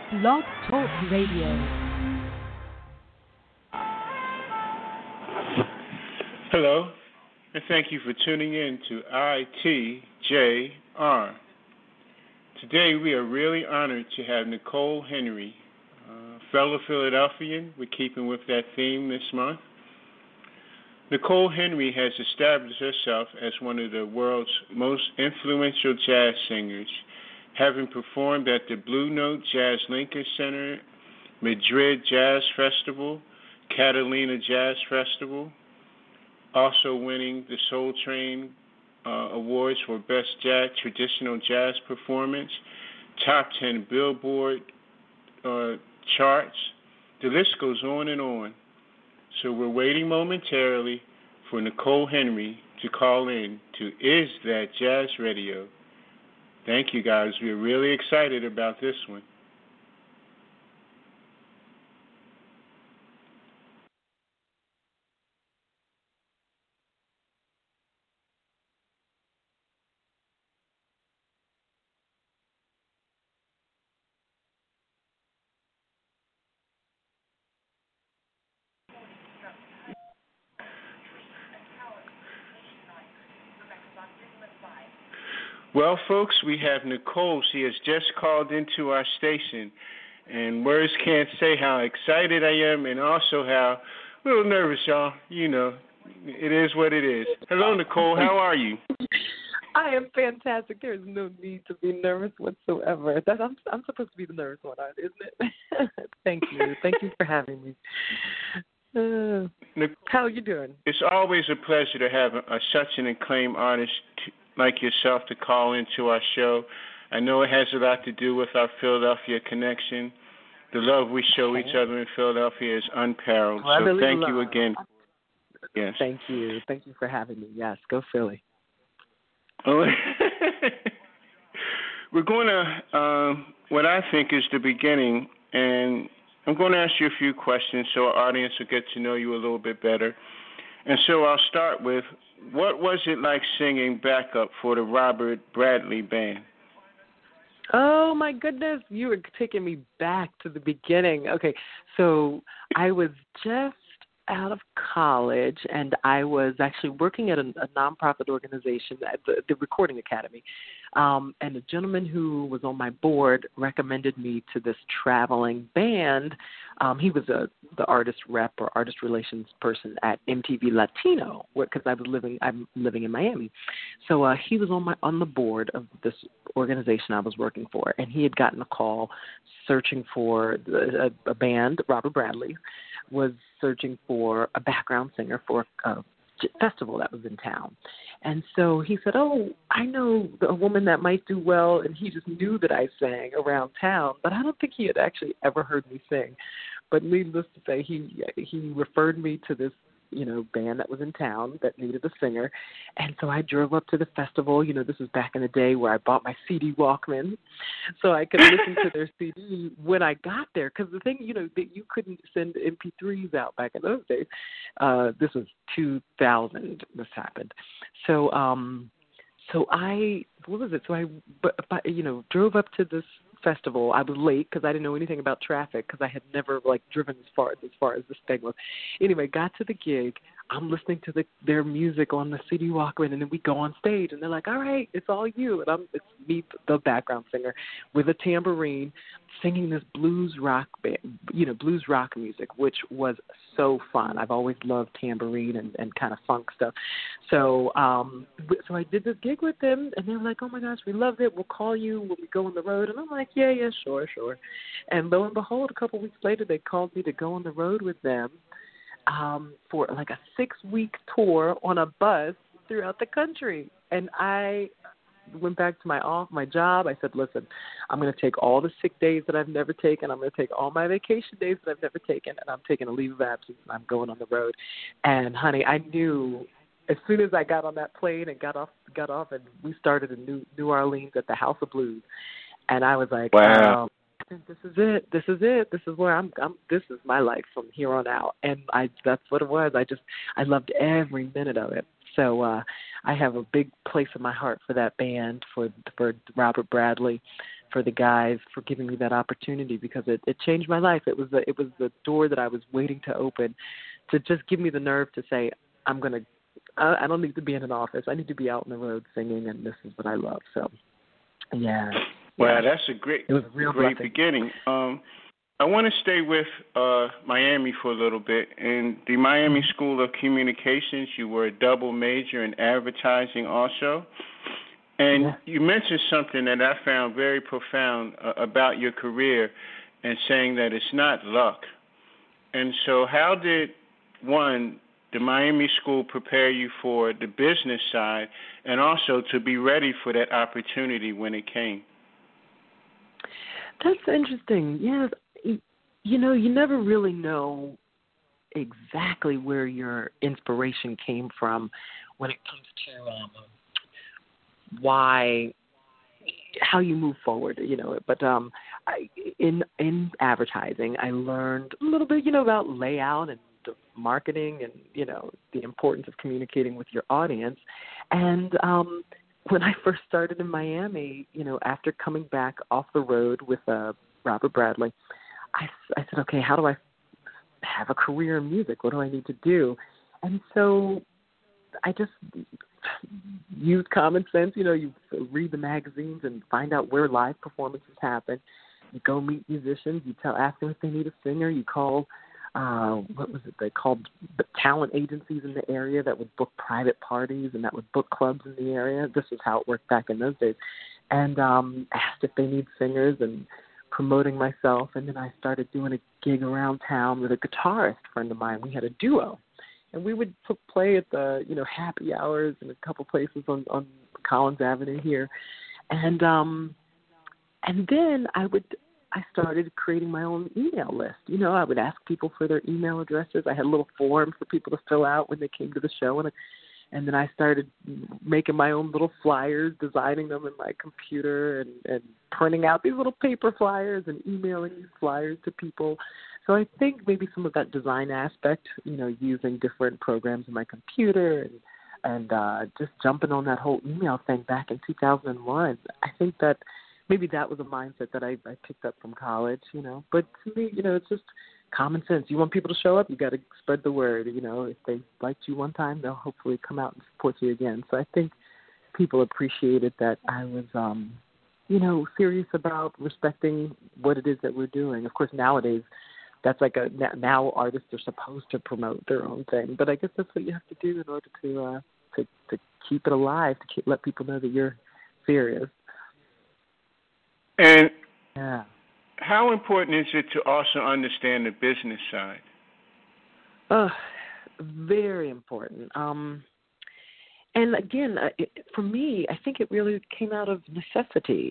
Blog Talk Radio. Hello, and thank you for tuning in to ITJR. Today we are really honored to have Nicole Henry, fellow Philadelphian. We're keeping with that theme this month. Nicole Henry has established herself as one of the world's most influential jazz singers, having performed at the Blue Note Jazz Lincoln Center, Madrid Jazz Festival, Catalina Jazz Festival, also winning the Soul Train Awards for Best Traditional Jazz Performance, Top 10 Billboard charts. The list goes on and on. So we're waiting momentarily for Nicole Henry to call in to Is That Jazz Radio. Thank you, guys. We're really excited about this one. Well, folks, we have Nicole. She has just called into our station, and words can't say how excited I am and also how a little nervous, y'all. You know, it is what it is. Hello, Nicole. How are you? I am fantastic. There is no need to be nervous whatsoever. I'm supposed to be the nervous one, isn't it? Thank you. Thank you for having me. How are you doing? It's always a pleasure to have such an acclaimed artist like yourself to call into our show. I know it has a lot to do with our Philadelphia connection. The love we show each other in Philadelphia is unparalleled. So thank you again. Yes. Thank you. Thank you for having me. Yes, go Philly. We're going to, what I think is the beginning, and I'm going to ask you a few questions so our audience will get to know you a little bit better. And so I'll start with, what was it like singing backup for the Robert Bradley Band? Oh, my goodness. You were taking me back to the beginning. Okay, so I was just out of college, and I was actually working at a nonprofit organization, at the Recording Academy. And the gentleman who was on my board recommended me to this traveling band. He was the artist rep or artist relations person at MTV Latino, because I'm living in Miami. So he was on the board of this organization I was working for, and he had gotten a call searching for a band. Robert Bradley was searching for a background singer for a festival that was in town. And so he said, oh, I know a woman that might do well, and he just knew that I sang around town, but I don't think he had actually ever heard me sing. But needless to say, he referred me to this, band that was in town that needed a singer. And so I drove up to the festival. This was back in the day where I bought my CD Walkman so I could listen to their CD when I got there. Because the thing, that you couldn't send MP3s out back in those days. This was 2000 this happened. So I drove up to this festival. I was late because I didn't know anything about traffic because I had never driven as far as this thing was. Anyway, got to the gig. I'm listening to their music on the CD Walkman, and then we go on stage, and they're like, all right, it's all you. And it's me, the background singer, with a tambourine, singing this blues rock music, which was so fun. I've always loved tambourine and kind of funk stuff. So I did this gig with them, and they were like, oh, my gosh, we loved it. We'll call you when we go on the road. And I'm like, yeah, sure. And lo and behold, a couple weeks later, they called me to go on the road with them for like a 6-week tour on a bus throughout the country. And I went back to my job. I said, listen, I'm going to take all the sick days that I've never taken. I'm going to take all my vacation days that I've never taken, and I'm taking a leave of absence, and I'm going on the road. And, honey, I knew as soon as I got on that plane and got off, and we started in New Orleans at the House of Blues. And I was like, wow. This is it. This is where I'm. This is my life from here on out. And that's what it was. I loved every minute of it. So I have a big place in my heart for that band, for Robert Bradley. for the guys for giving me that opportunity, because it changed my life. It was the door that I was waiting to open, to just give me the nerve to say, I don't need to be in an office. I need to be out on the road singing, and this is what I love. So, yeah. Well, that's a great blessing. beginning. I want to stay with Miami for a little bit. In the Miami School of Communications, you were a double major in advertising also. And you mentioned something that I found very profound about your career, and saying that it's not luck. And so how did, one, the Miami School prepare you for the business side, and also to be ready for that opportunity when it came? That's interesting. Yes. You know, you never really know exactly where your inspiration came from when it comes to how you move forward, you know. But in advertising, I learned a little bit, about layout and marketing, and, the importance of communicating with your audience. And when I first started in Miami, after coming back off the road with Robert Bradley, I said, okay, how do I have a career in music? What do I need to do? And so I just used common sense. You read the magazines and find out where live performances happen. You go meet musicians. You ask them if they need a singer. You call, they called the talent agencies in the area that would book private parties and that would book clubs in the area. This is how it worked back in those days. And asked if they need singers, and promoting myself. And then I started doing a gig around town with a guitarist friend of mine. We had a duo, and we would play at the, happy hours in a couple places on Collins Avenue here. And then I started creating my own email list. I would ask people for their email addresses. I had a little form for people to fill out when they came to the show, and then I started making my own little flyers, designing them in my computer, and printing out these little paper flyers and emailing these flyers to people. So I think maybe some of that design aspect, using different programs in my computer and just jumping on that whole email thing back in 2001, I think that maybe that was a mindset that I picked up from college, But to me, it's just common sense. You want people to show up, you got to spread the word. If they liked you one time, they'll hopefully come out and support you again. So I think people appreciated that I was, serious about respecting what it is that we're doing. Of course, nowadays, that's now artists are supposed to promote their own thing. But I guess that's what you have to do in order to keep it alive, to let people know that you're serious. And yeah. How important is it to also understand the business side? Very important. And again, for me, I think it really came out of necessity.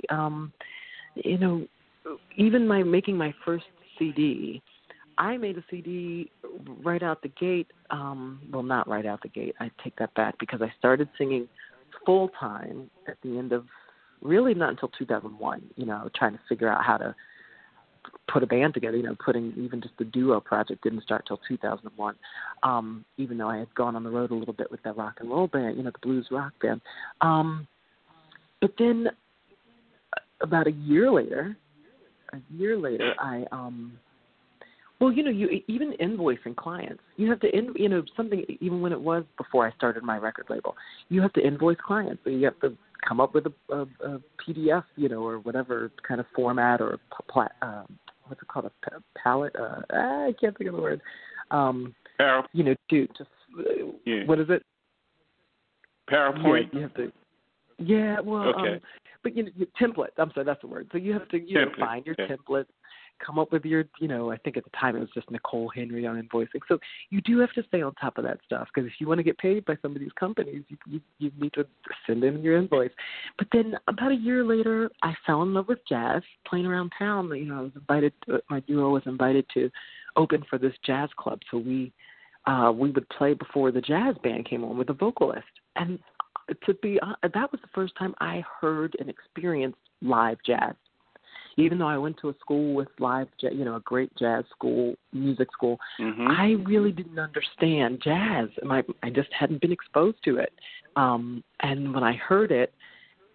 Even making my first CD, I made a CD right out the gate. Well, not right out the gate. I take that back, because I started singing full time at the end of, really not until 2001, trying to figure out how to put a band together, putting even just the duo project didn't start till 2001, even though I had gone on the road a little bit with that rock and roll band, the blues rock band. But then about a year later, I, you even invoicing clients, you have to, something, even when it was before I started my record label, you have to invoice clients. So you have to come up with a PDF, or whatever kind of format, or what's it called, a palette? I can't think of the word. What is it? PowerPoint. Yeah, you have to. Yeah, well, okay. But your template. I'm sorry, that's the word. So you have to, find your template, come up with your, I think at the time it was just Nicole Henry on invoicing. So you do have to stay on top of that stuff, because if you want to get paid by some of these companies, you need to send in your invoice. But then about a year later, I fell in love with jazz, playing around town. I was invited, my duo was invited to open for this jazz club. So we would play before the jazz band came on with a vocalist. And that was the first time I heard and experienced live jazz. Even though I went to a school with live, a great jazz school, music school, I really didn't understand jazz, and I just hadn't been exposed to it. And when I heard it, I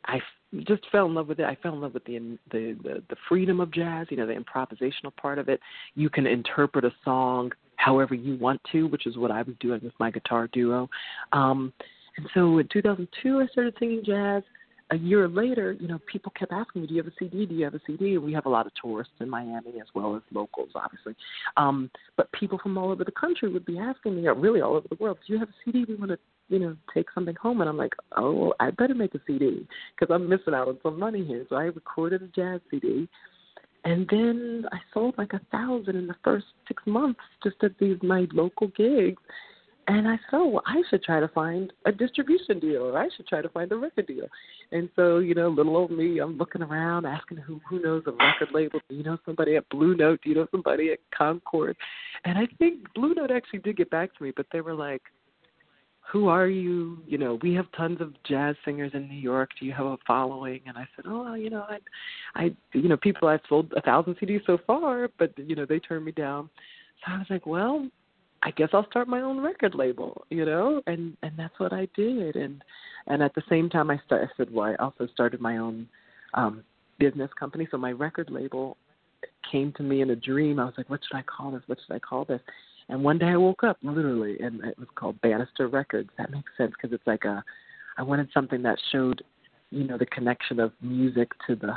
just fell in love with it. I fell in love with the freedom of jazz, the improvisational part of it. You can interpret a song however you want to, which is what I was doing with my guitar duo. And so in 2002, I started singing jazz. A year later, people kept asking me, do you have a CD? Do you have a CD? And we have a lot of tourists in Miami as well as locals, obviously. But people from all over the country would be asking me, really all over the world, do you have a CD? We want to, take something home. And I'm like, oh, well, I better make a CD because I'm missing out on some money here. So I recorded a jazz CD. And then I sold like 1,000 in the first 6 months just at my local gigs. And I said, well, I should try to find a distribution deal, or I should try to find a record deal. And so, little old me, I'm looking around, asking who knows a record label. Do you know somebody at Blue Note? Do you know somebody at Concord? And I think Blue Note actually did get back to me, but they were like, who are you? We have tons of jazz singers in New York. Do you have a following? And I said, I people, I've sold 1,000 CDs so far, but, they turned me down. So I was like, well, I guess I'll start my own record label, and that's what I did. And at the same time I also started my own business company. So my record label came to me in a dream. I was like, what should I call this? What should I call this? And one day I woke up literally, and it was called Bannister Records. That makes sense because it's like I wanted something that showed, the connection of music to the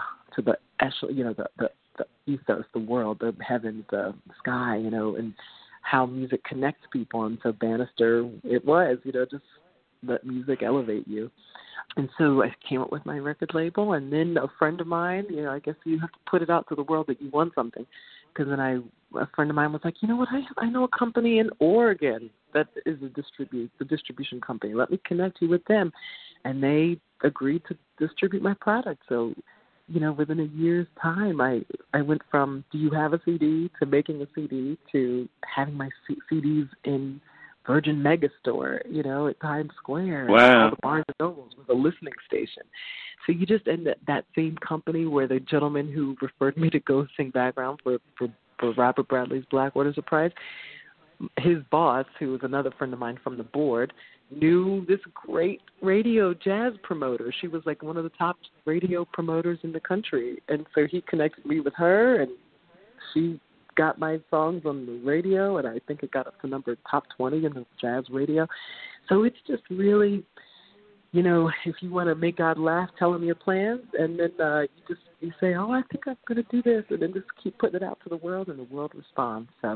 ethos, the world, the heavens, the sky, and how music connects people. And so Bannister, it was, just let music elevate you. And so I came up with my record label, and then a friend of mine, I guess you have to put it out to the world that you want something. Because then a friend of mine was like, you know what, I know a company in Oregon that is the distribution company. Let me connect you with them. And they agreed to distribute my product. So, within a year's time, I went from, do you have a CD, to making a CD, to having my CDs in Virgin Megastore, at Times Square. Wow. And all the Barnes and Nobles was a listening station. So you just end up that same company where the gentleman who referred me to go sing background for Robert Bradley's Blackwater Surprise, his boss, who was another friend of mine from the board, knew this great radio jazz promoter. She was like one of the top radio promoters in the country. And so he connected me with her, and she got my songs on the radio, and I think it got up to top 20 in the jazz radio. So it's just really, if you want to make God laugh, tell him your plans, and then you say, oh, I think I'm going to do this, and then just keep putting it out to the world, and the world responds. So,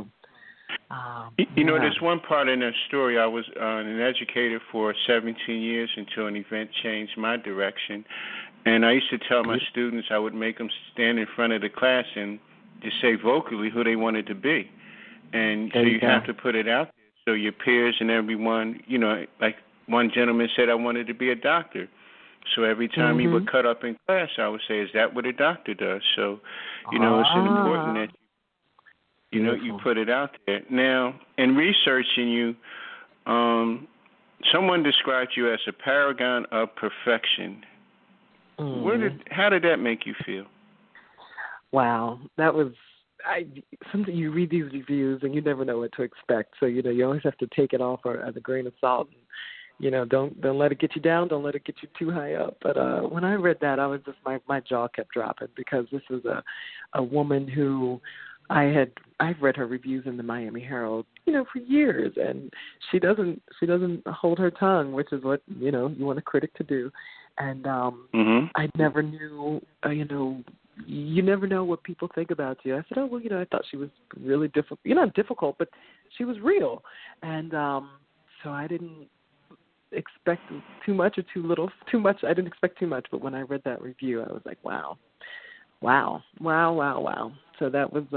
there's one part in that story. I was an educator for 17 years until an event changed my direction, and I used to tell my students I would make them stand in front of the class and just say vocally who they wanted to be. And so you have to put it out there so your peers and everyone, like one gentleman said, I wanted to be a doctor. So every time he would cut up in class, I would say, is that what a doctor does? So, it's important that, you put it out there. Now, in researching you, someone described you as a paragon of perfection. How did that make you feel? Wow, that was something. You read these reviews and you never know what to expect. So you always have to take it off as a grain of salt. And, don't let it get you down. Don't let it get you too high up. But when I read that, I was just my jaw kept dropping because this is a woman who I've read her reviews in the Miami Herald, for years, and she doesn't hold her tongue, which is what you want a critic to do. And I never knew, you never know what people think about you. I said, I thought she was really difficult. Not difficult, but she was real. And so I didn't expect too much or too little. Too much, I didn't expect too much. But when I read that review, I was like, wow. So that was,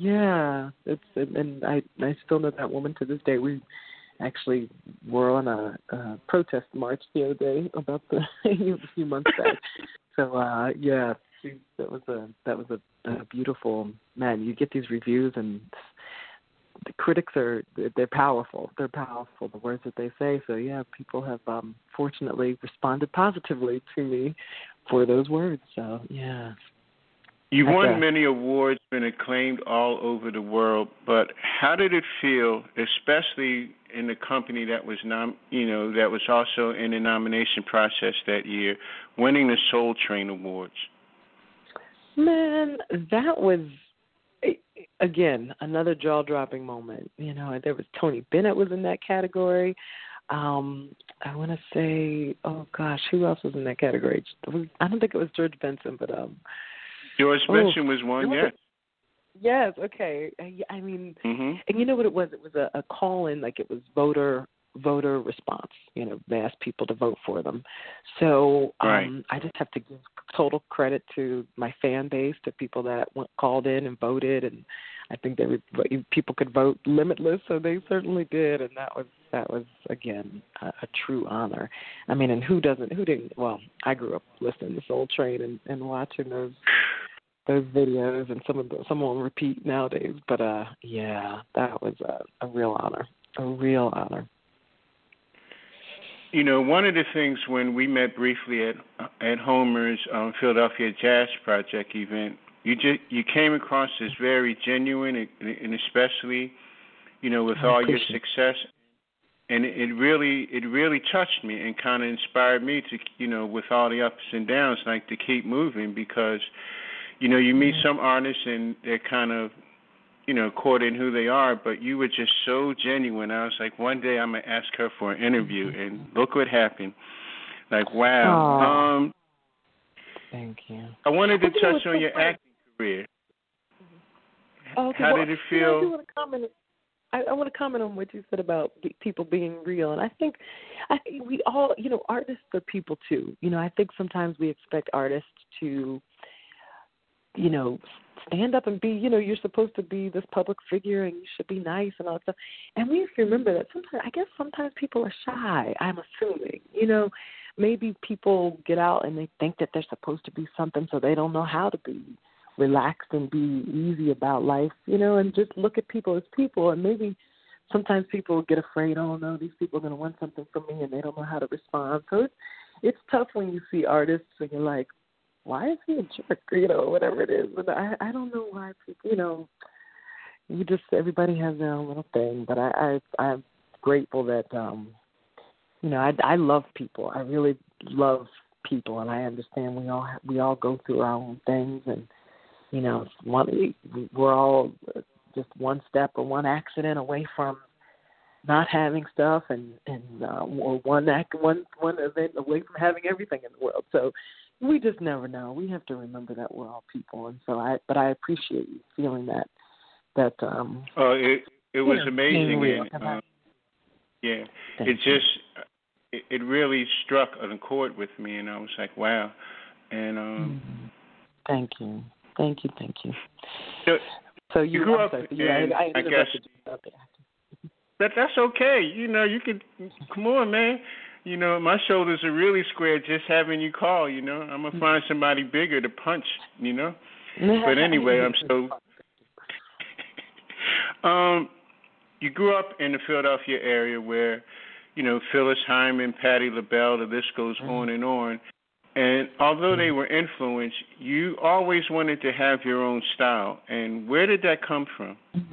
and I still know that woman to this day. We actually were on a protest march the other day about a few months back. So, that was a beautiful, man, you get these reviews and the critics they're powerful. They're powerful, the words that they say. So, people have fortunately responded positively to me for those words. So, yeah. You've won many awards, been acclaimed all over the world, but how did it feel, especially in the company that was that was also in the nomination process that year, winning the Soul Train Awards? Man, that was, again, another jaw-dropping moment. There was Tony Bennett was in that category. I want to say, oh gosh, who else was in that category? I don't think it was George Benson, but George Benson was one, yes. Yes, okay. I mean, and you know what it was? It was a call-in, like it was voter response. They asked people to vote for them. So right. I just have to give total credit to my fan base, to people that called in and voted, and I think people could vote limitless, so they certainly did, and that was again a true honor. I mean, and who didn't? Well, I grew up listening to Soul Train and watching those videos, and some of them repeat nowadays. But yeah, that was a real honor. One of the things when we met briefly at Homer's Philadelphia Jazz Project event, you came across as very genuine, and especially, with all your success, and it really touched me and kind of inspired me to, with all the ups and downs, like to keep moving, because, you meet some artists and they're kind of, caught in who they are, but you were just so genuine. I was like, one day I'm going to ask her for an interview, and look what happened. Like, wow. Thank you. I wanted to touch on your acting career. Okay, How did it feel? I want to comment on what you said about people being real, and I think we all, artists are people too. I think sometimes we expect artists to, stand up and be, you're supposed to be this public figure and you should be nice and all that stuff. And we have to remember that sometimes people are shy, I'm assuming. Maybe people get out and they think that they're supposed to be something, so they don't know how to be relaxed and be easy about life, and just look at people as people. And maybe sometimes people get afraid, oh no, these people are going to want something from me, and they don't know how to respond. So it's tough when you see artists and you're like, why is he a jerk, whatever it is. But I don't know why people, everybody has their own little thing. But I'm grateful that, I love people. I really love people, and I understand we all go through our own things, and, we're all just one step or one accident away from not having stuff, or one event away from having everything in the world. So we just never know. We have to remember that we're all people, and so I appreciate you feeling that. It was amazing, and yeah, it really struck an chord with me, and I was like, wow, and Thank you. So you grew up, I guess. That's okay. You can come on, man. My shoulders are really square just having you call. I'm gonna find somebody bigger to punch. But anyway, I'm so. You grew up in the Philadelphia area where, Phyllis Hyman, Patti LaBelle, the list goes on and on. And although they were influenced, you always wanted to have your own style. And where did that come from?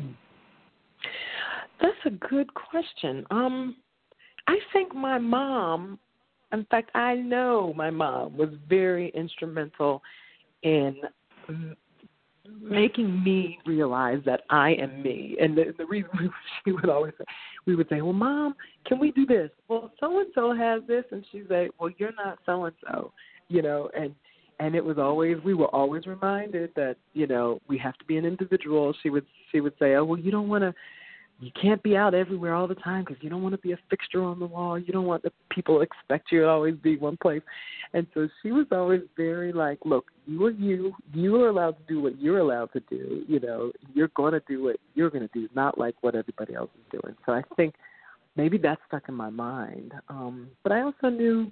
That's a good question. I think my mom, in fact, I know my mom was very instrumental in making me realize that I am me. And the reason she would always say, we would say, well, Mom, can we do this? Well, so-and-so has this. And she'd say, well, you're not so-and-so, and it was always, we were always reminded that, we have to be an individual. She would say, oh, well, you can't be out everywhere all the time because you don't want to be a fixture on the wall. You don't want the people expect you to always be one place. And so she was always very like, look, you are you. You are allowed to do what you're allowed to do. You're going to do what you're going to do, not like what everybody else is doing. So I think maybe that stuck in my mind. But I also knew,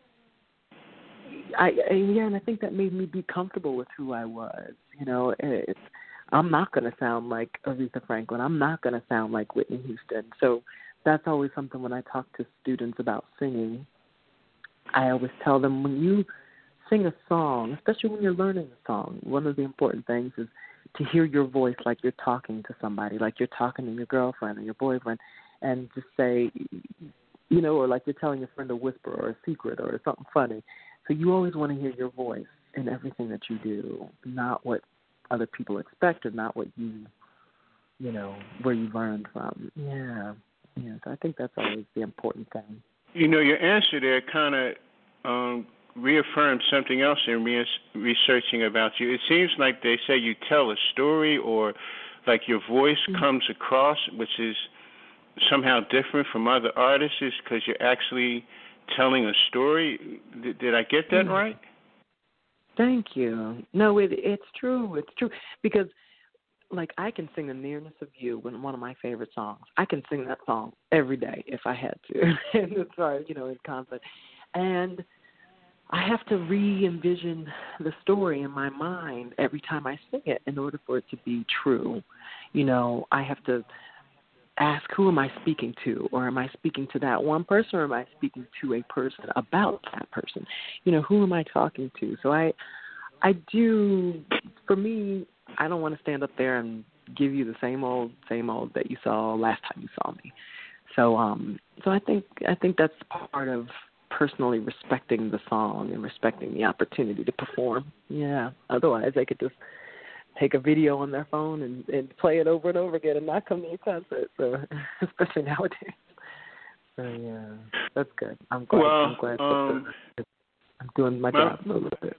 and I think that made me be comfortable with who I was. I'm not going to sound like Aretha Franklin. I'm not going to sound like Whitney Houston. So that's always something when I talk to students about singing. I always tell them when you sing a song, especially when you're learning a song, one of the important things is to hear your voice like you're talking to somebody, like you're talking to your girlfriend or your boyfriend, and just say, you know, or like you're telling your friend a whisper or a secret or something funny. So you always want to hear your voice in everything that you do, not what other people expect or not what you know, where you learned from. Yeah. So I think that's always the important thing. You know, your answer there kind of reaffirmed something else in researching about you. It seems like they say you tell a story, or like your voice comes across, which is somehow different from other artists, because you're actually telling a story. Did I get that right? Thank you. No, it's true. It's true. Because, like, I can sing The Nearness of You, one of my favorite songs. I can sing that song every day if I had to, and as far as, you know, in concert. And I have to re-envision the story in my mind every time I sing it in order for it to be true. You know, I have to ask, who am I speaking to? Or am I speaking to that one person, or am I speaking to a person about that person? You know, who am I talking to? So I do, for me, I don't want to stand up there and give you the same old that you saw last time you saw me. So I think that's part of personally respecting the song and respecting the opportunity to perform. Yeah. Otherwise, they could just take a video on their phone and play it over and over again and not come to your concert. So, especially nowadays. So yeah, that's good. I'm glad. I'm doing my job a little bit.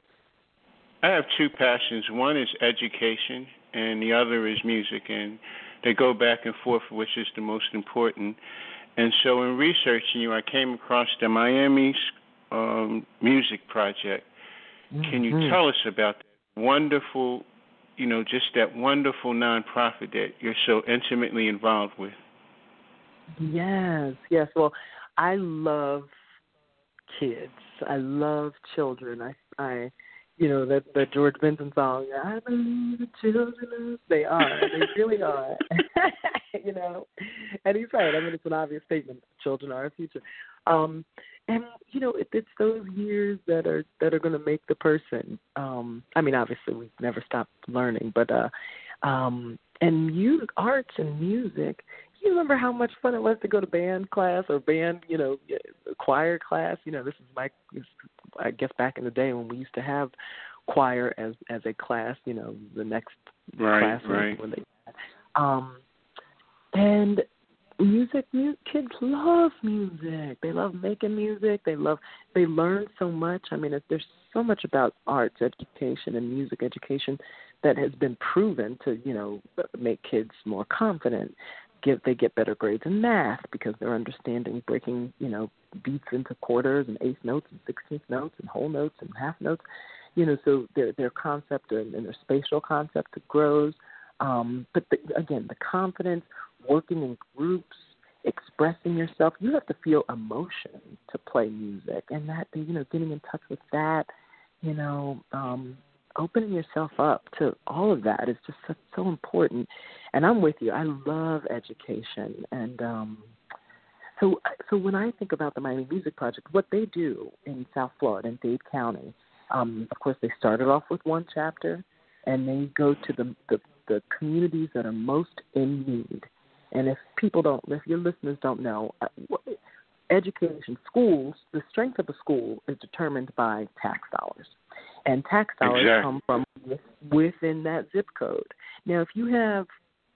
I have two passions. One is education, and the other is music, and they go back and forth, which is the most important. And so in researching you, I came across the Miami Music Project. Mm-hmm. Can you tell us about that wonderful, you know, just that wonderful nonprofit that you're so intimately involved with? Yes. Well, I love kids. I love children. I you know, that George Benson song, I believe the children, they are. They really are. You know, and he's right. I mean, it's an obvious statement. Children are our future. And, you know, it's those years that are going to make the person. I mean, obviously, we've never stopped learning. But, and music, arts and music, you remember how much fun it was to go to band class or band, you know, choir class? You know, this is I guess back in the day when we used to have choir as a class, you know, the next class. Right. When they and music, kids love music. They love making music. They learn so much. I mean, there's so much about arts education and music education that has been proven to, you know, make kids more confident. They get better grades in math because they're understanding breaking, you know, beats into quarters and eighth notes and 16th notes and whole notes and half notes. You know, so their concept and their spatial concept grows. But again, the confidence, working in groups, expressing yourself, you have to feel emotion to play music, and that, you know, getting in touch with that, you know, opening yourself up to all of that is just so important. And I'm with you. I love education. And so when I think about the Miami Music Project, what they do in South Florida, in Dade County, of course, they started off with one chapter, and they go to the communities that are most in need. And if your listeners don't know, education, schools, the strength of a school is determined by tax dollars. And tax dollars come from within that zip code. Now, if you have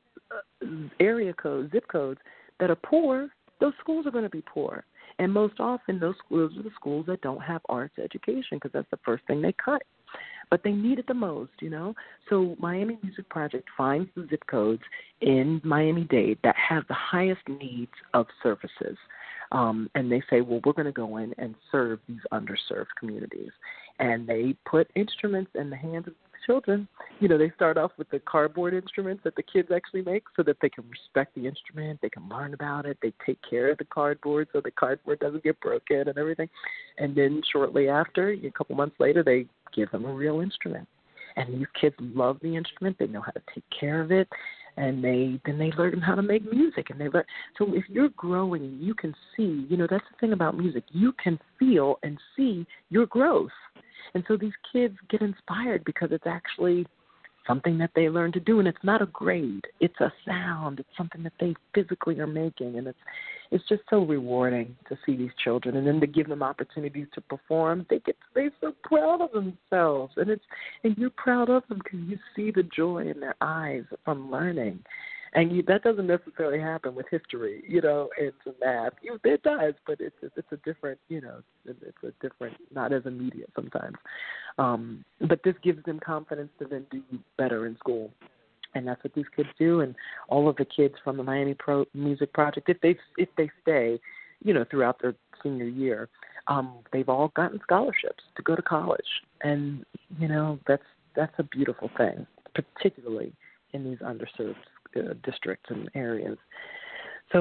area codes, zip codes that are poor, those schools are going to be poor. And most often, those schools are the schools that don't have arts education because that's the first thing they cut. But they need it the most, you know. So Miami Music Project finds the zip codes in Miami-Dade that have the highest needs of services. And they say, well, we're going to go in and serve these underserved communities. And they put instruments in the hands of children. You know, they start off with the cardboard instruments that the kids actually make so that they can respect the instrument, they can learn about it, they take care of the cardboard so the cardboard doesn't get broken and everything. And then shortly after, a couple months later, they give them a real instrument. And these kids love the instrument, they know how to take care of it, and then they learn how to make music. And they learn. So if you're growing, you can see, you know, that's the thing about music. You can feel and see your growth. And so these kids get inspired because it's actually something that they learn to do, and it's not a grade. It's a sound. It's something that they physically are making, and it's just so rewarding to see these children, and then to give them opportunities to perform. They're so proud of themselves, and you're proud of them because you see the joy in their eyes from learning. And that doesn't necessarily happen with history, and some math. It does, but it's a different, it's a different, not as immediate sometimes. But this gives them confidence to then do better in school. And that's what these kids do. And all of the kids from the Miami Music Project, if they stay, throughout their senior year, they've all gotten scholarships to go to college. And, that's a beautiful thing, particularly in these underserved districts and areas. So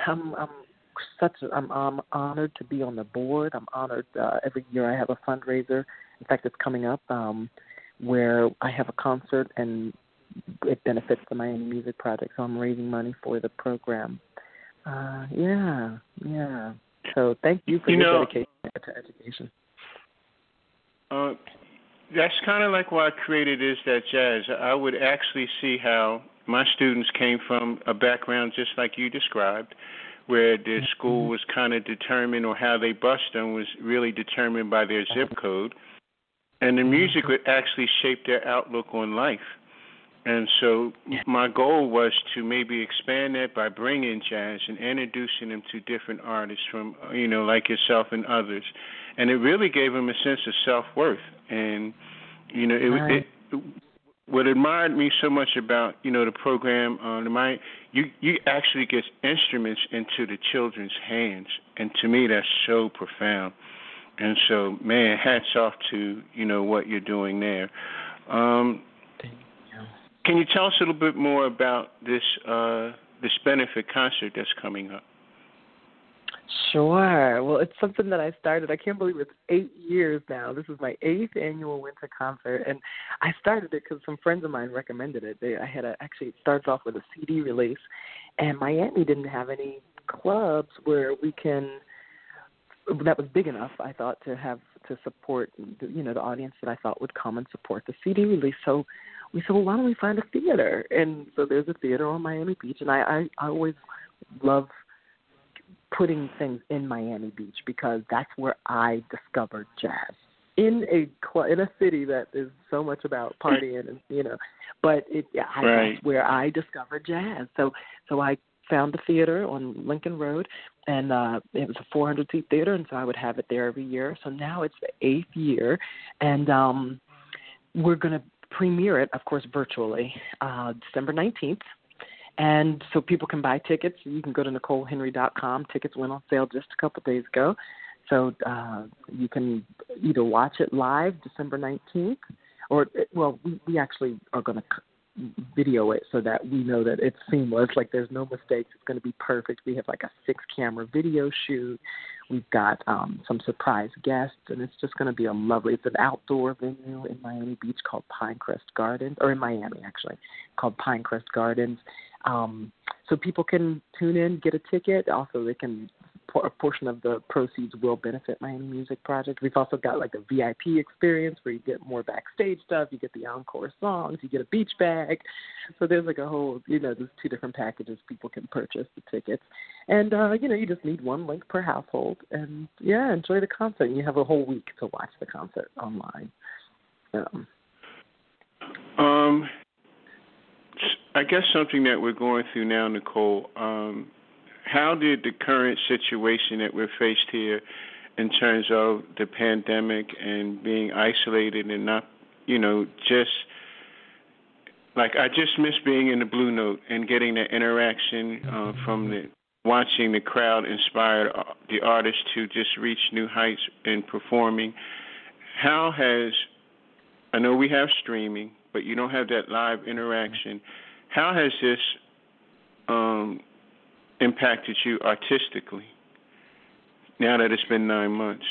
I'm honored to be on the board. I'm honored. Every year I have a fundraiser. In fact, it's coming up where I have a concert and it benefits the Miami Music Project. So I'm raising money for the program. Yeah. So thank you for your dedication to education. That's kind of like why I created Is That Jazz. I would actually see how my students came from a background just like you described, where their school was kind of determined, or how they bused them was really determined by their zip code. And the music would actually shape their outlook on life. And so my goal was to maybe expand that by bringing jazz and introducing them to different artists from, like yourself and others. And it really gave them a sense of self-worth. And, what admired me so much about, the program, you actually get instruments into the children's hands. And to me, that's so profound. And so, man, hats off to, what you're doing there. Can you tell us a little bit more about this benefit concert that's coming up? Sure. Well, it's something that I started. I can't believe it's 8 years now. This is my 8th annual winter concert, and I started it because some friends of mine recommended it. It starts off with a CD release, and Miami didn't have any clubs where that was big enough, I thought, to support the audience that I thought would come and support the CD release. So we said, well, why don't we find a theater? And so there's a theater on Miami Beach, and I always love putting things in Miami Beach because that's where I discovered jazz in a city that is so much about partying and that's where I discovered jazz. So I found a theater on Lincoln Road, and it was a 400-seat theater, and so I would have it there every year. So now it's the 8th year, and we're going to premiere it, of course, virtually, December 19th. And so people can buy tickets. You can go to NicoleHenry.com. Tickets went on sale just a couple of days ago. So you can either watch it live December 19th, or, we actually are going to video it so that we know that it's seamless, like there's no mistakes. It's going to be perfect. We have like a 6-camera video shoot. We've got some surprise guests, and it's just going to be it's an outdoor venue in Miami Beach called Pinecrest Gardens, or in Miami actually, called Pinecrest Gardens. So people can tune in, get a ticket. Also, a portion of the proceeds will benefit Miami Music Project. We've also got like a VIP experience where you get more backstage stuff. You get the encore songs. You get a beach bag. So there's like a whole, there's 2 different packages people can purchase the tickets. And, you just need 1 link per household. And, enjoy the concert. And you have a whole week to watch the concert online. I guess something that we're going through now, Nicole, how did the current situation that we're faced here in terms of the pandemic and being isolated and not, just like I just miss being in the Blue Note and getting that interaction from watching the crowd inspire the artists to just reach new heights in performing. I know we have streaming, but you don't have that live interaction. How has this impacted you artistically now that it's been 9 months?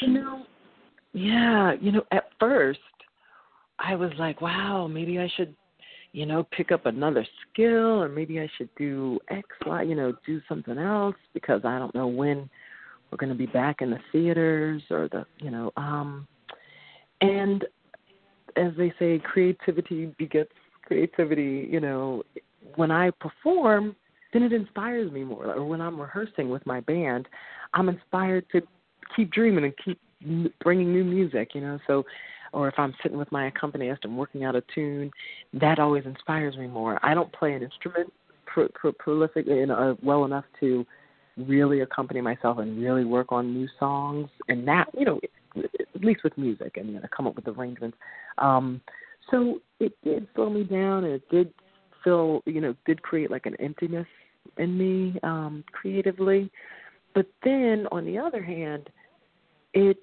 At first I was like, wow, maybe I should, pick up another skill, or maybe I should do X, Y, do something else, because I don't know when we're going to be back in the theaters or and as they say, creativity begets creativity, when I perform, then it inspires me more. Or when I'm rehearsing with my band, I'm inspired to keep dreaming and keep bringing new music, So, or if I'm sitting with my accompanist and working out a tune, that always inspires me more. I don't play an instrument prolifically well enough to really accompany myself and really work on new songs, and that, at least with music, and come up with arrangements. So it did slow me down, and it did feel, did create like an emptiness in me creatively. But then on the other hand, it,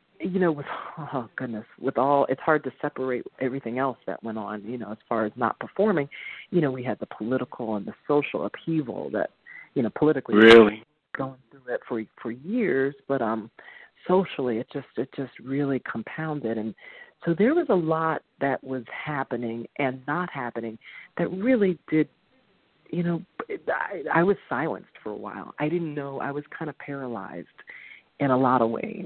with all, it's hard to separate everything else that went on, as far as not performing. We had the political and the social upheaval that, politically really going through it for years, but socially it just really compounded. And so there was a lot that was happening and not happening that really did, I was silenced for a while. I didn't know. I was kind of paralyzed in a lot of ways.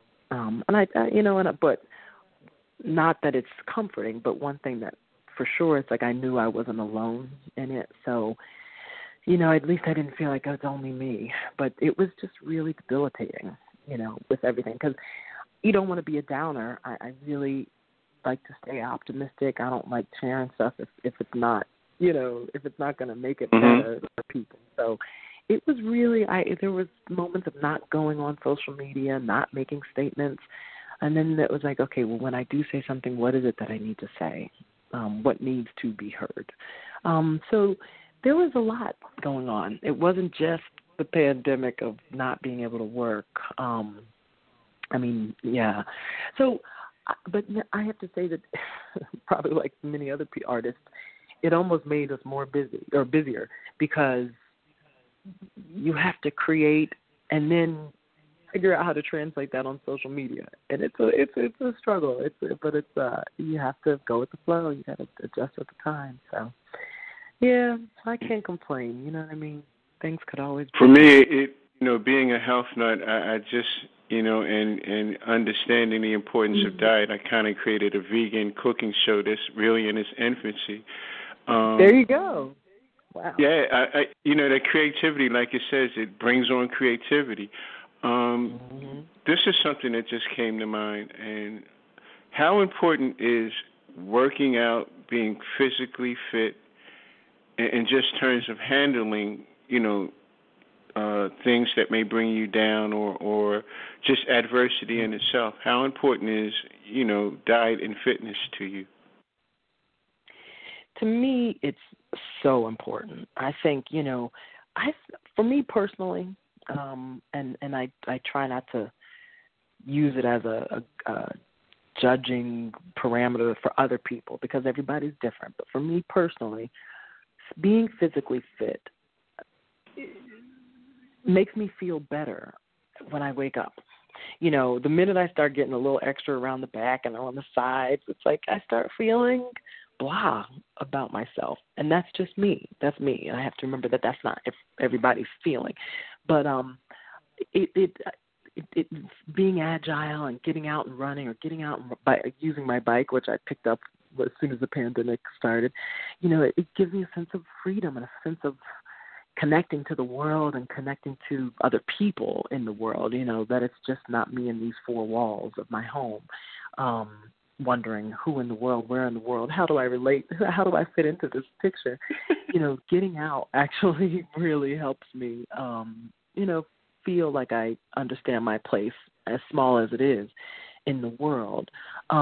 But not that it's comforting, but one thing that for sure, it's like I knew I wasn't alone in it. So, at least I didn't feel like it was only me. But it was just really debilitating, with everything. Because you don't want to be a downer. I really like to stay optimistic. I don't like sharing stuff if it's not, if it's not going to make it better for people. So it was really, there was moments of not going on social media, not making statements. And then it was like, okay, well, when I do say something, what is it that I need to say? What needs to be heard? So there was a lot going on. It wasn't just the pandemic of not being able to work. Yeah. So, but I have to say that probably like many other artists, it almost made us more busier because you have to create and then figure out how to translate that on social media, and it's a struggle. You have to go with the flow. You got to adjust with the time. So, yeah, I can't complain. You know what I mean? Things could always be. For me, being a health nut, I just, and understanding the importance of diet, I kind of created a vegan cooking show that's really in its infancy. There you go. Wow. Yeah, I that creativity, like it says, it brings on creativity. This is something that just came to mind, and how important is working out, being physically fit, in just terms of handling, things that may bring you down or just adversity in itself. How important is, diet and fitness to you? To me, it's so important. I think, for me personally, and I try not to use it as a judging parameter for other people because everybody's different. But for me personally, being physically fit makes me feel better when I wake up. The minute I start getting a little extra around the back and on the sides, it's like I start feeling blah about myself. And that's just me. That's me. And I have to remember that that's not everybody's feeling. But it being agile and getting out and running or getting out by using my bike, which I picked up as soon as the pandemic started, it gives me a sense of freedom and a sense of connecting to the world and connecting to other people in the world, that it's just not me in these four walls of my home, wondering who in the world, where in the world, how do I relate, how do I fit into this picture? Getting out actually really helps me, feel like I understand my place, as small as it is, in the world.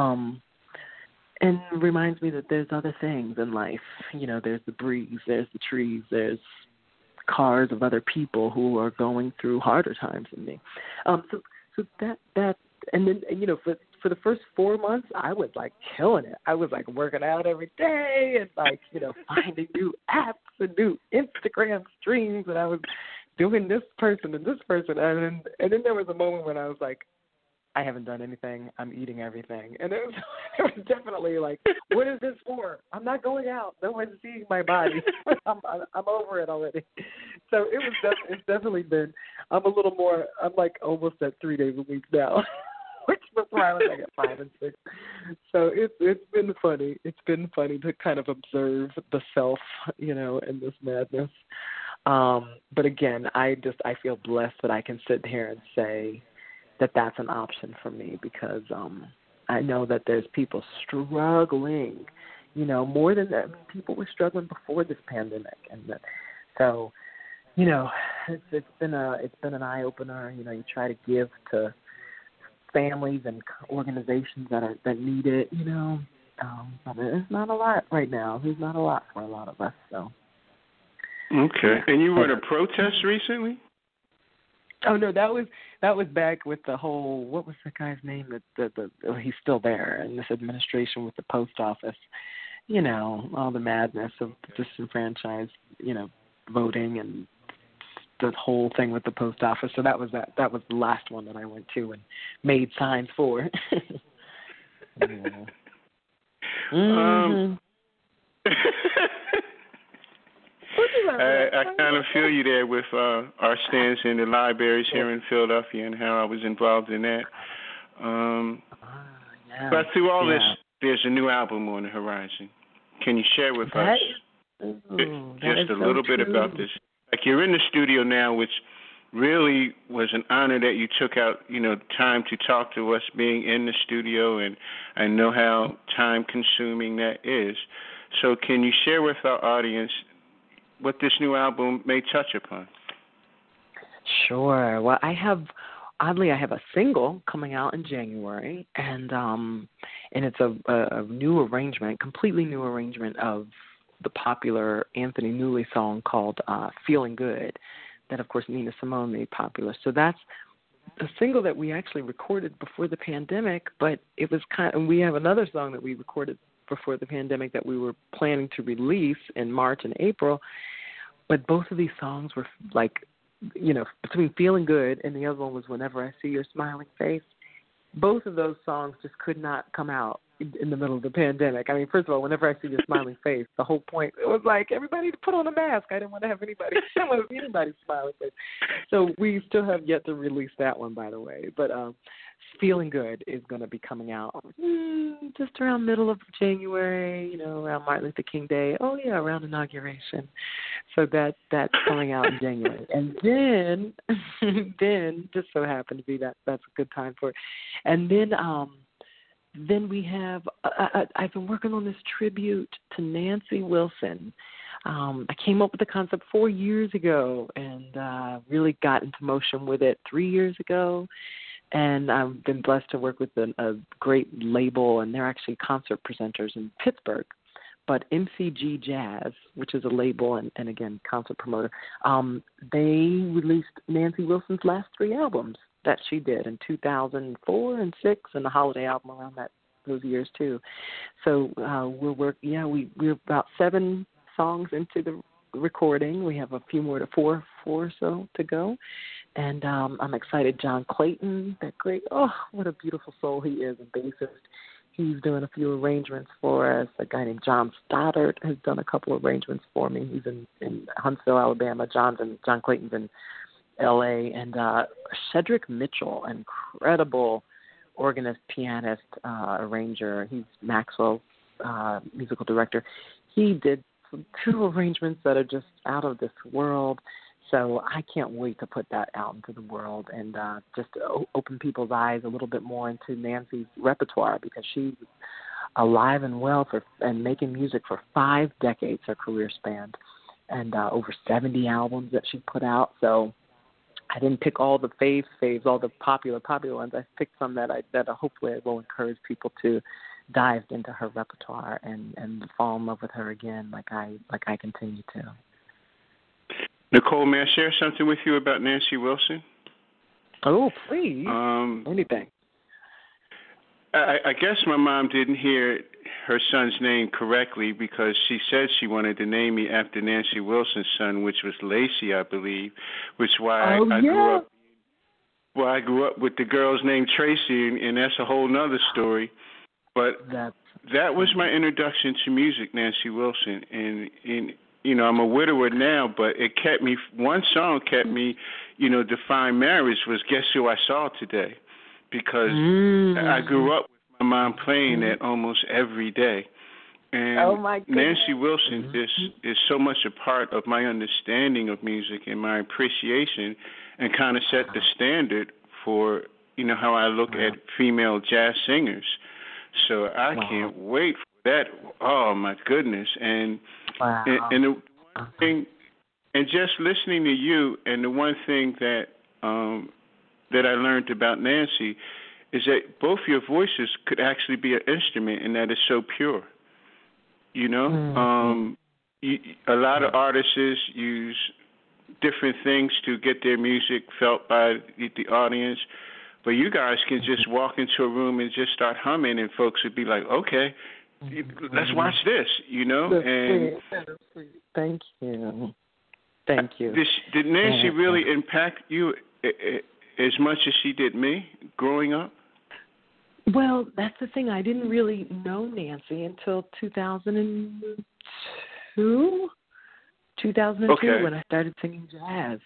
And reminds me that there's other things in life. There's the breeze, there's the trees, there's cars of other people who are going through harder times than me. So that, and then, for the first 4 months, I was like killing it. I was like working out every day and like, finding new apps and new Instagram streams, and I was doing this person and this person. And then there was a moment when I was like, I haven't done anything. I'm eating everything. And it was definitely like, what is this for? I'm not going out. No one's seeing my body. I'm over it already. So it's definitely been, I'm like almost at 3 days a week now. before I was like at 5 and 6. So it's been funny. It's been funny to kind of observe the self, in this madness. But again, I feel blessed that I can sit here and say that that's an option for me because I know that there's people struggling, more than that. I mean, people were struggling before this pandemic, and so it's been an eye opener. You try to give to families and organizations that need it. But there's not a lot right now. There's not a lot for a lot of us. So. Okay. And you were at a protest recently? Oh no, that was back with the whole, what was the guy's name? He's still there in this administration with the post office. All the madness of disenfranchised, voting and the whole thing with the post office. So that was the last one that I went to and made signs for. Mm-hmm. I kind of feel you there with our stance in the libraries here in Philadelphia and how I was involved in that. But through all this, there's a new album on the horizon. Can you share with us just a little bit about this? Like, you're in the studio now, which really was an honor that you took out, time to talk to us being in the studio, and I know how time-consuming that is. So can you share with our audience what this new album may touch upon? Sure. Well, I have a single coming out in January, and it's a new arrangement, completely new arrangement of the popular Anthony Newley song called "Feeling Good," that of course Nina Simone made popular. So that's a single that we actually recorded before the pandemic, but it was and we have another song that we recorded before the pandemic that we were planning to release in March and April. But both of these songs were like, between Feeling Good and the other one was Whenever I See Your Smiling Face. Both of those songs just could not come out in the middle of the pandemic. I mean, first of all, Whenever I See Your Smiling Face, the whole point, it was like everybody put on a mask. I didn't want to have anybody's smiling face. So we still have yet to release that one, by the way. But Feeling Good is going to be coming out just around middle of January, around Martin Luther King Day. Oh, yeah, around inauguration. So that's coming out in January. And then just so happened to be that's a good time for it. And then we have, I've been working on this tribute to Nancy Wilson. I came up with the concept 4 years ago and really got into motion with it 3 years ago. And I've been blessed to work with a great label, and they're actually concert presenters in Pittsburgh. But MCG Jazz, which is a label and again, concert promoter, they released Nancy Wilson's last 3 albums that she did in 2004 and 6, and the holiday album around those years too. So we're about 7 songs into the recording. We have a few more, four or so to go. And I'm excited. John Clayton, that great, what a beautiful soul he is, a bassist. He's doing a few arrangements for us. A guy named John Stoddard has done a couple of arrangements for me. He's in Huntsville, Alabama. John Clayton's in L.A. And Shedrick Mitchell, incredible organist, pianist, arranger. He's Maxwell's musical director. He did 2 arrangements that are just out of this world. So I can't wait to put that out into the world and just open people's eyes a little bit more into Nancy's repertoire, because she's alive and well and making music for 5 decades, her career spanned, and over 70 albums that she put out. So I didn't pick all the faves, all the popular ones. I picked some that hopefully will encourage people to dive into her repertoire and fall in love with her again, like I continue to. Nicole, may I share something with you about Nancy Wilson? Oh, please. Anything. I guess my mom didn't hear her son's name correctly, because she said she wanted to name me after Nancy Wilson's son, which was Lacey, I believe, which is why I grew up. Well, I grew up with the girl's name Tracy, and that's a whole nother story. But that was my introduction to music, Nancy Wilson, and I'm a widower now, but it kept me. One song kept me, Define Marriage was Guess Who I Saw Today. because I grew up with my mom playing that almost every day. And oh my goodness. Nancy Wilson is so much a part of my understanding of music and my appreciation, and kind of set the standard for, how I look at female jazz singers. So I can't wait for that. Oh my goodness. And and the one thing, and just listening to you, and the one thing that that I learned about Nancy is that both your voices could actually be an instrument, and that is so pure. A lot of artists use different things to get their music felt by the audience, but you guys can just walk into a room and just start humming, and folks would be like, okay, let's watch this, And thank you. Thank you. Did Nancy really impact you as much as she did me growing up? Well, that's the thing. I didn't really know Nancy until 2002. 2002 okay. When I started singing jazz,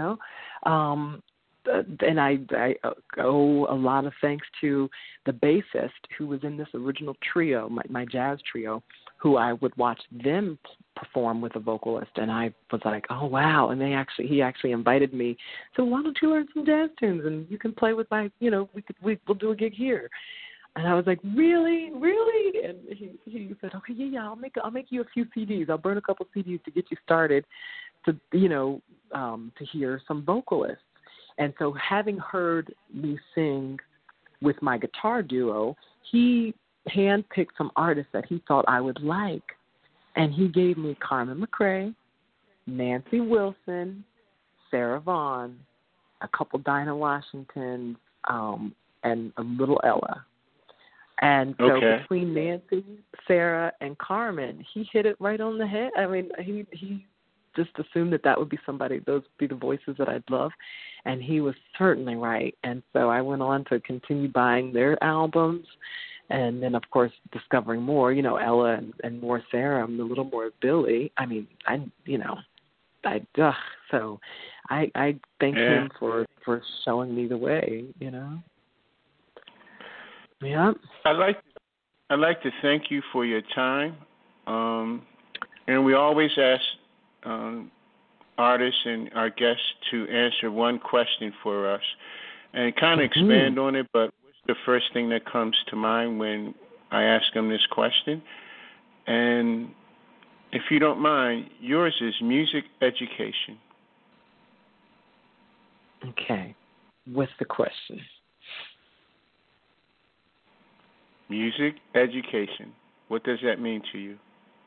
and I owe a lot of thanks to the bassist who was in this original trio, my jazz trio, who I would watch them perform with a vocalist, and I was like, oh wow! And he actually invited me, so why don't you learn some jazz tunes and you can play with my, we'll do a gig here. And I was like, really? And he said, okay, yeah, I'll make you a few CDs. I'll burn a couple CDs to get you started, to hear some vocalists. And so, having heard me sing with my guitar duo, he handpicked some artists that he thought I would like, and he gave me Carmen McRae, Nancy Wilson, Sarah Vaughan, a couple Dinah Washingtons, and a little Ella. And so between Nancy, Sarah, and Carmen, he hit it right on the head. I mean, he just assumed that would be somebody, those would be the voices that I'd love. And he was certainly right. And so I went on to continue buying their albums. And then, of course, discovering more, Ella and more Sarah, and a little more Billy. I mean, so I thank him for showing me the way, Yeah. I'd like to thank you for your time. And we always ask artists and our guests to answer one question for us and kind of expand on it, but what's the first thing that comes to mind when I ask them this question? And if you don't mind, yours is music education. Okay. What's the question? Music education. What does that mean to you?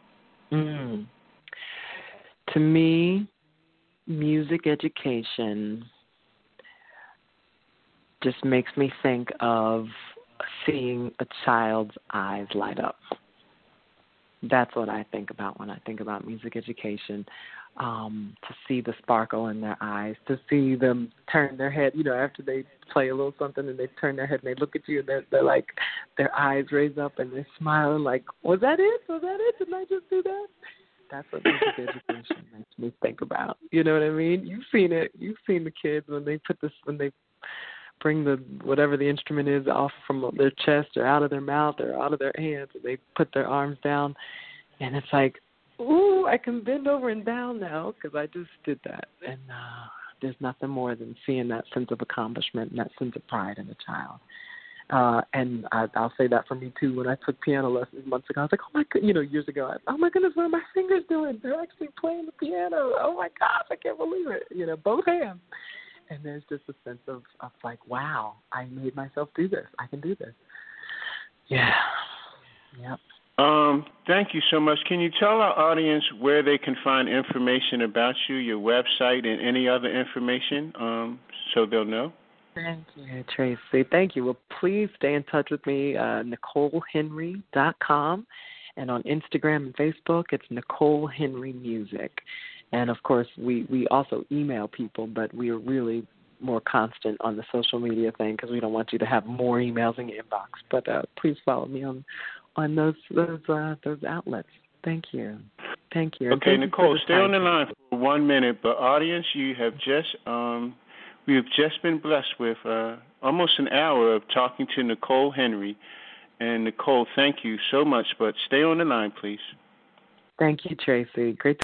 To me, music education just makes me think of seeing a child's eyes light up. That's what I think about when I think about music education. To see the sparkle in their eyes, to see them turn their head, after they play a little something and they turn their head and they look at you and they're like, their eyes raise up and they're smiling like, was that it? Didn't I just do that? That's what music education makes me think about. You know what I mean? You've seen it. You've seen the kids when they bring the whatever the instrument is off from their chest or out of their mouth or out of their hands, and they put their arms down, and it's like, ooh, I can bend over and down now because I just did that. And there's nothing more than seeing that sense of accomplishment and that sense of pride in a child. And I'll say that for me, too. When I took piano lessons months ago, I was like, oh, my goodness, years ago, oh, my goodness, what are my fingers doing? They're actually playing the piano. Oh, my gosh, I can't believe it. Both hands. And there's just a sense of like, wow, I made myself do this. I can do this. Yeah. Yep. Thank you so much. Can you tell our audience where they can find information about you, your website, and any other information so they'll know? Thank you, Tracy. Thank you. Well, please stay in touch with me, NicoleHenry.com. And on Instagram and Facebook, it's Nicole Henry Music. And, of course, we also email people, but we are really more constant on the social media thing because we don't want you to have more emails in your inbox. But please follow me on those outlets. Thank you. Thank you. Okay, Nicole, stay on the line for 1 minute. But, audience, you have just We have just been blessed with almost an hour of talking to Nicole Henry. And Nicole, thank you so much, but stay on the line, please. Thank you, Tracy. Great